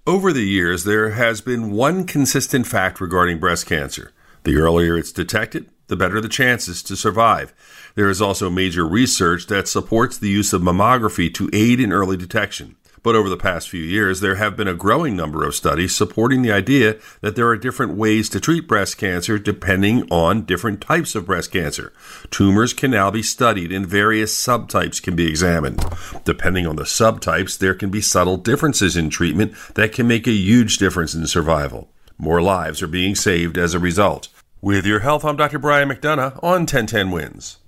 Over the years, there has been one consistent fact regarding breast cancer. The earlier it's detected, the better the chances to survive. There is also major research that supports the use of mammography to aid in early detection. But over the past few years, there have been a growing number of studies supporting the idea that there are different ways to treat breast cancer depending on different types of breast cancer. Tumors can now be studied and various subtypes can be examined. Depending on the subtypes, there can be subtle differences in treatment that can make a huge difference in survival. More lives are being saved as a result. With your health, I'm Dr. Brian McDonough on 1010 Wins.